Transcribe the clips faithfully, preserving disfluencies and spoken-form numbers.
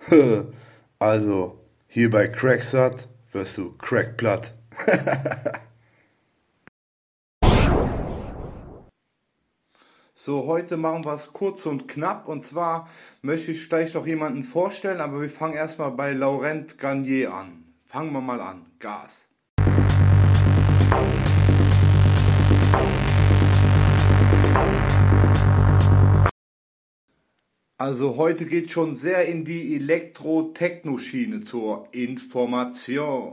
Also, hier bei Cracksat wirst du crackplatt. So, heute machen wir es kurz und knapp. Und zwar möchte ich gleich noch jemanden vorstellen, aber wir fangen erstmal bei Laurent Garnier an. Fangen wir mal an. Gas. Also heute geht schon sehr in die Elektro-Techno-Schiene zur Information.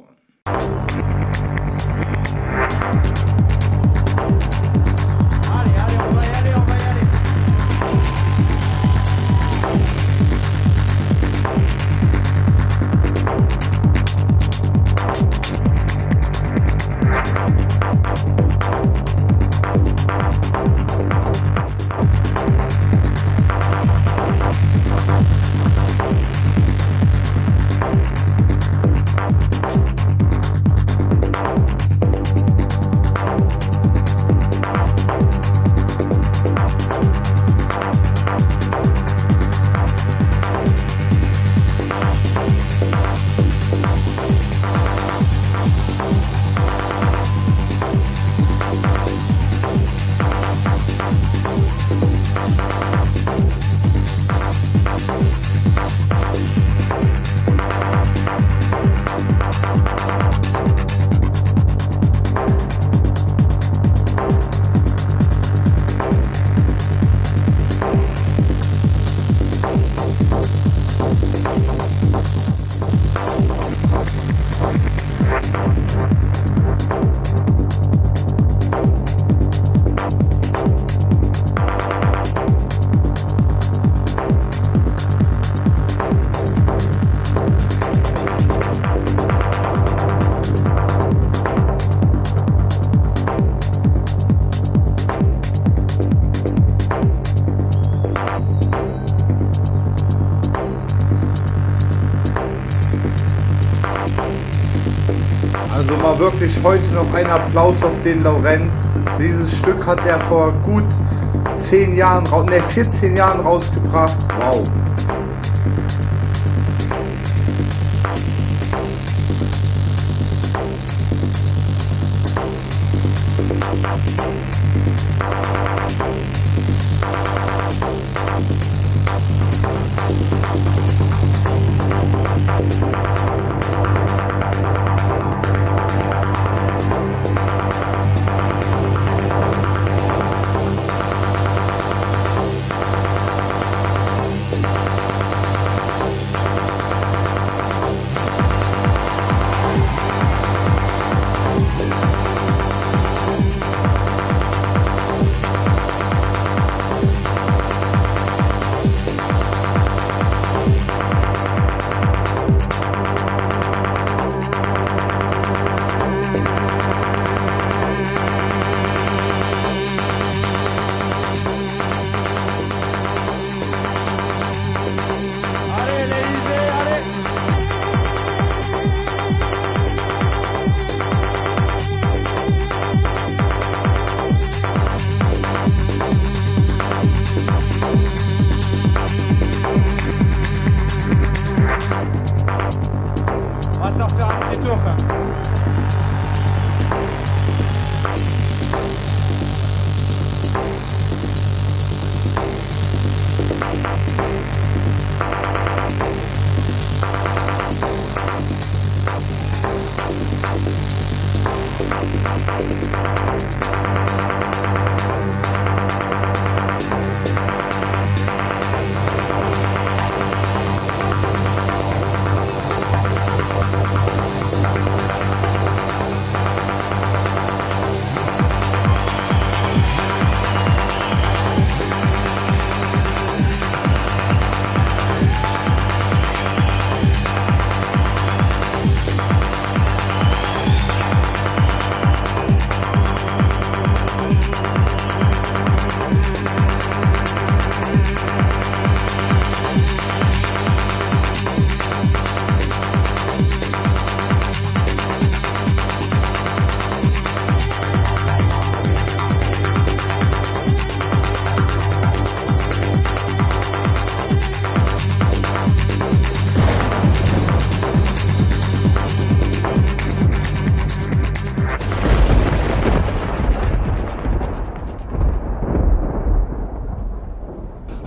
Also mal wirklich heute noch ein Applaus auf den Laurent. Dieses Stück hat er vor gut zehn Jahren, ne vierzehn Jahren rausgebracht. Wow.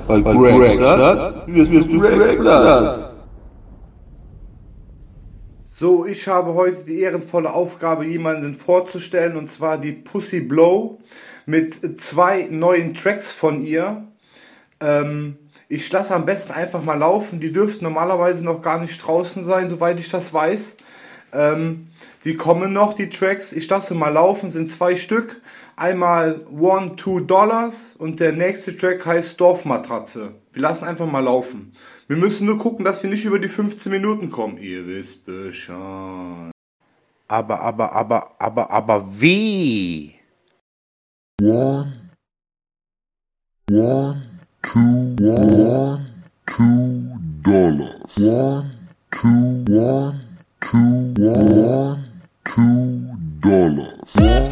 Weil Greg sagt, wirst du Greg bleiben. So, ich habe heute die ehrenvolle Aufgabe, jemanden vorzustellen, und zwar die Pussy Blow mit zwei neuen Tracks von ihr. Ähm, ich lasse am besten einfach mal laufen. Die dürften normalerweise noch gar nicht draußen sein, soweit ich das weiß. Ähm, die kommen noch, die Tracks. Ich lasse mal laufen, sind zwei Stück. Einmal One, Two Dollars und der nächste Track heißt Dorfmatratze. Wir lassen einfach mal laufen. Wir müssen nur gucken, dass wir nicht über die fünfzehn Minuten kommen. Ihr wisst Bescheid. Aber, aber, aber, aber, aber wie? One, one, two, one, two dollars. One, two, one, two, one, two dollars. One.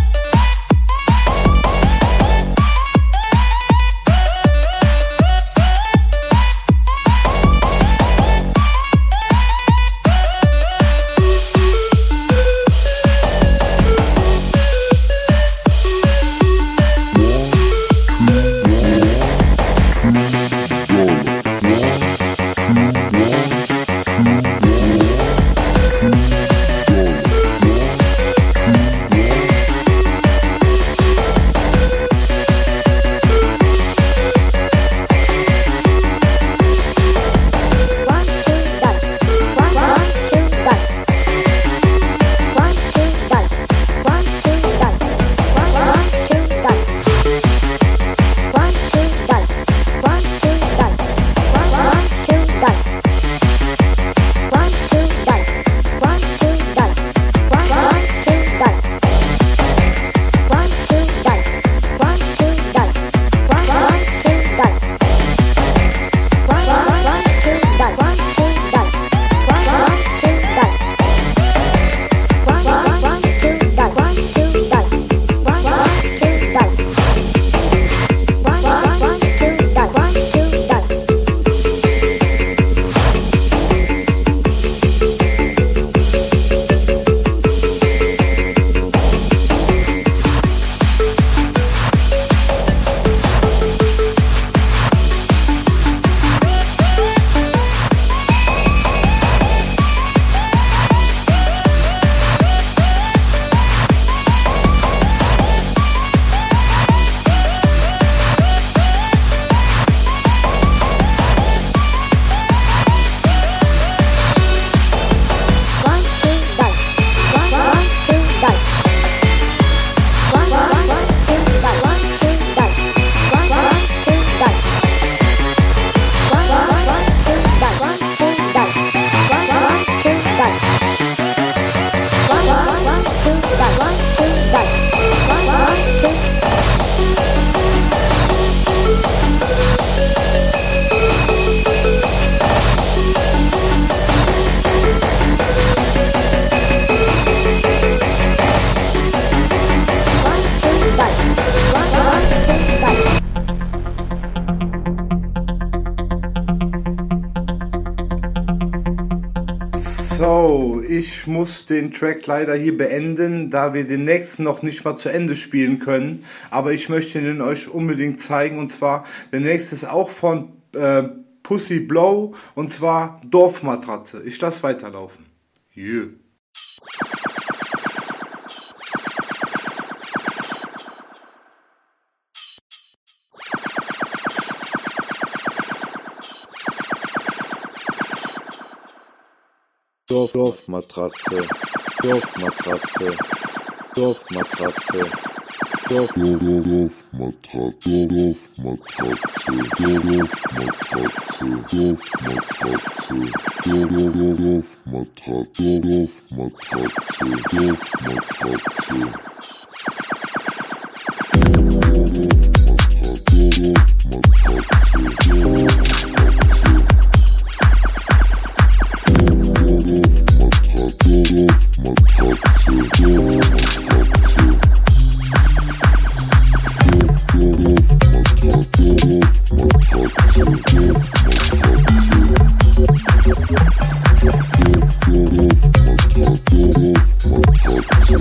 So, ich muss den Track leider hier beenden, da wir den nächsten noch nicht mal zu Ende spielen können. Aber ich möchte den euch unbedingt zeigen, und zwar, der nächste ist auch von äh, Pussy Blow, und zwar Dorfmatratze. Ich lasse weiterlaufen. Yeah. Dorf, Dorfmatratze, Dorfmatratze, Dorfmatratze, Dorf, Dorfmatratze, Dorfmatratze, Dorfmatratze, Dorfmatratze, Dorfmatratze,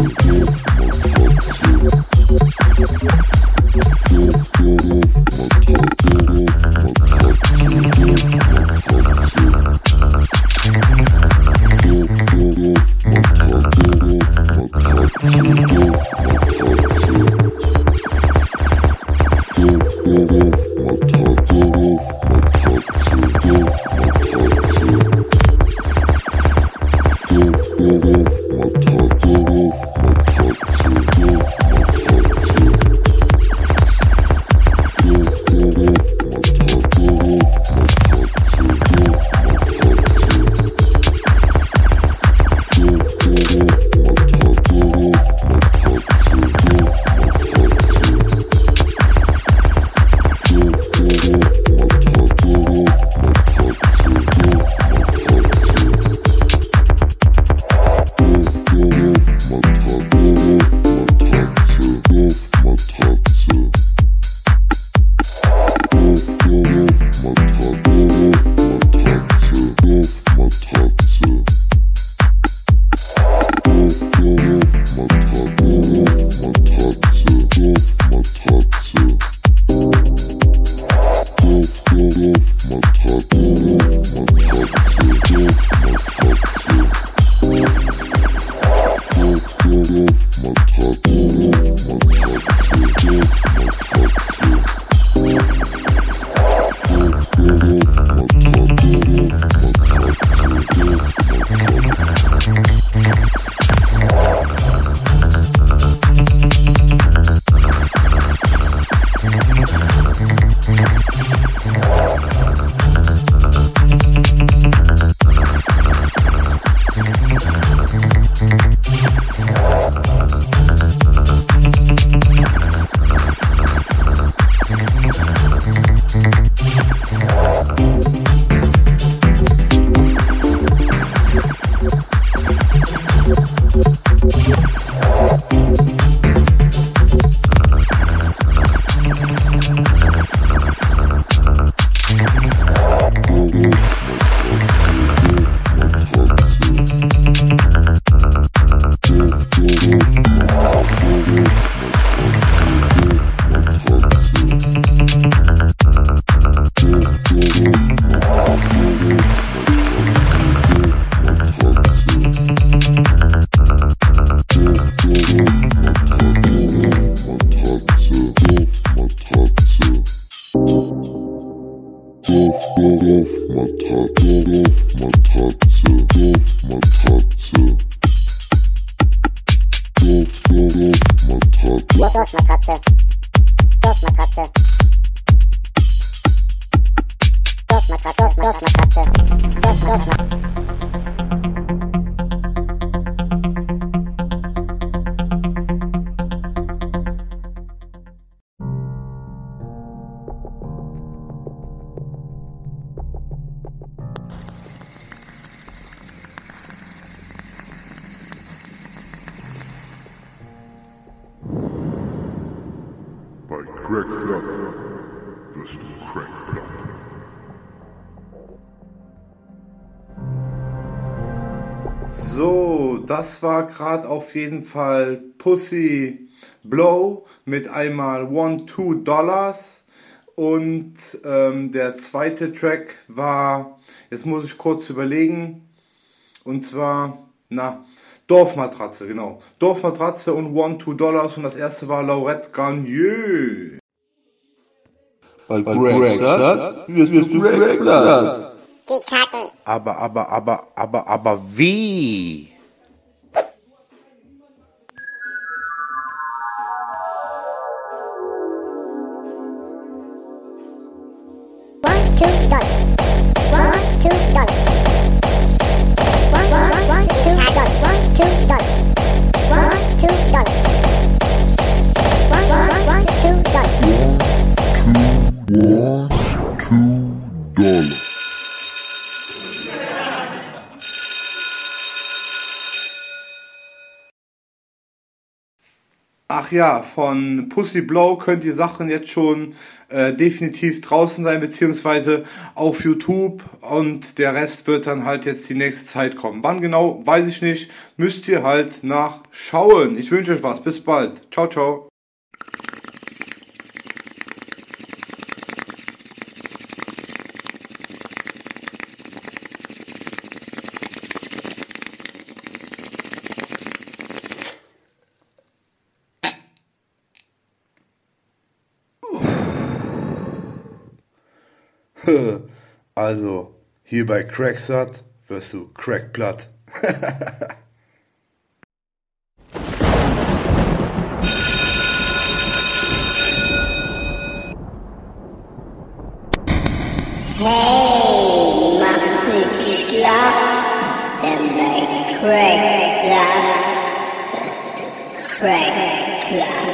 Dorfmatratze. Bei Cracksack wirst du Crackblatt. So, das war gerade auf jeden Fall Pussy Blow mit einmal One Two Dollars und ähm, der zweite Track war, jetzt muss ich kurz überlegen, und zwar, na, Dorfmatratze, genau. Dorfmatratze und One Two Dollars und das erste war Laurette Garnier. Bei Cracksack wirst du Crackblatt. Aber, aber, aber, aber, aber wie? One, two, dollars. One, two, dollars. One, one, one, two, dollars. One, two, dollars. One, two, dollars. One, one, one, two, dollars. One, two dollars. Ach ja, von Pussy Blow könnt die Sachen jetzt schon äh, definitiv draußen sein, beziehungsweise auf YouTube, und der Rest wird dann halt jetzt die nächste Zeit kommen. Wann genau, weiß ich nicht, müsst ihr halt nachschauen. Ich wünsche euch was, bis bald. Ciao, ciao. Also, hier bei Cracksack wirst du Crackblatt. Hey, mach nicht schlapp, denn bei Cracksack wirst du Crackblatt.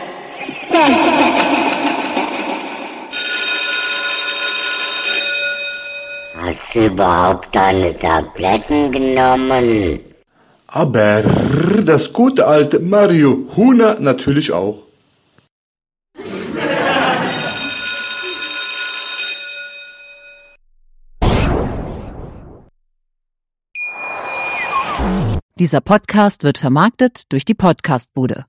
Hast du überhaupt deine Tabletten genommen? Aber das gute alte Marihuana natürlich auch. Dieser Podcast wird vermarktet durch die Podcastbude.